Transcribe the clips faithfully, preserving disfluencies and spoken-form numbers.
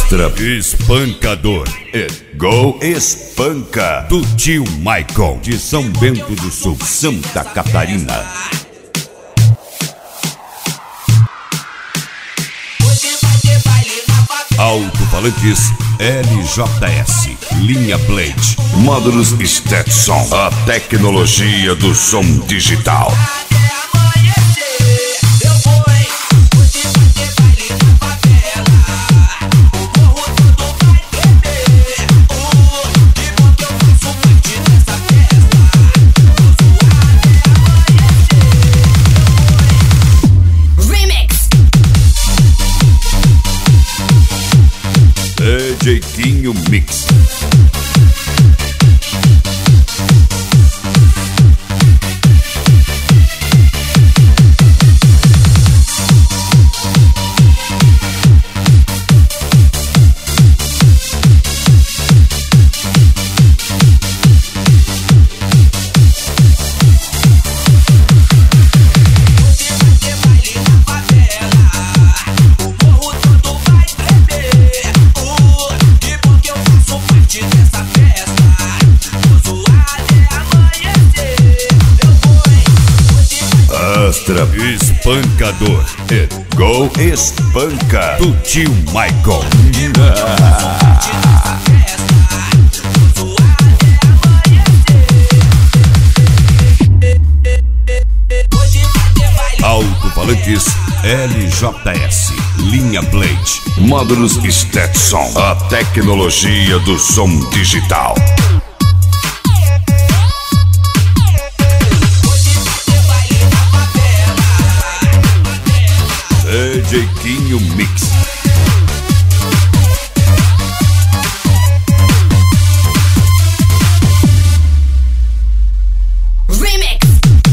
Astra Espancador e Go Espanca do tio Michael de São Bento do Sul, Santa Catarina. Alto-falantes L J S, linha Blade, módulos Stetson, a tecnologia do som digital. Jeitinho Mix. Astra Espancador e Go Espanca do tio Michael. Alto-falantes L J S, linha Blade, módulos Stetson, a tecnologia do som digital. Jeitinho Mix. Remix.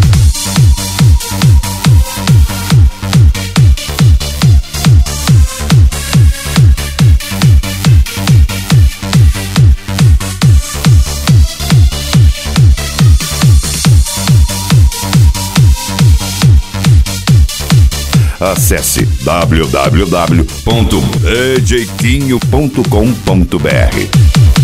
Acesse w w w ponto jeitinho ponto com ponto b r.